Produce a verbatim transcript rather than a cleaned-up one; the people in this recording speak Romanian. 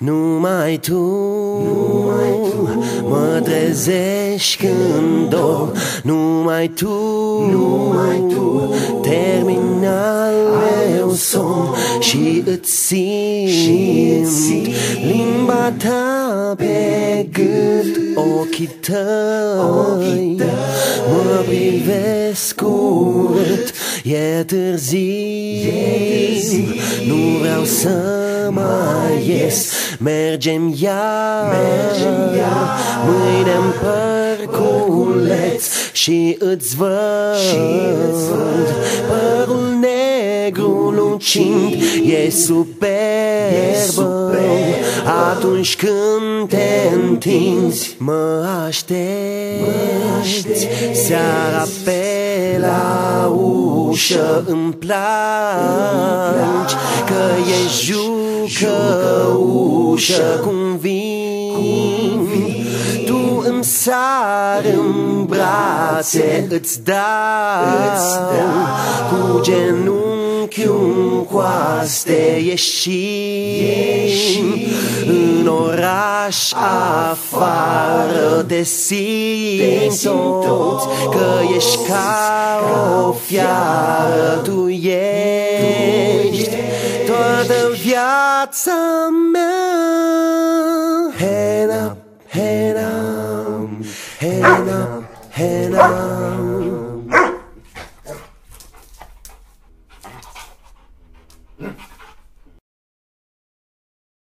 Numai tu, numai tu mă trezești când dorm. Numai tu, numai tu termin al meu somn. Și îți simt limba ta pe gât. Ochii tăi mă privesc urât. E târziu, nu vreau să mai ies. Mergem iar, mergem iar mâine-n părculeț. Și îți văd părul negru lucind. E superbă atunci când te întinzi. Mă aștepți seara pe la ușă. Îmi placi că e jucăușă. Cum vin, tu îmi sar în brațe. Îți dau cu genunchiul coaste. Ieșim în oraș afară. Te simt toți că ești ca o fiară. Tu ești toată viața mea. Hand up, hand up, hand up, hand up.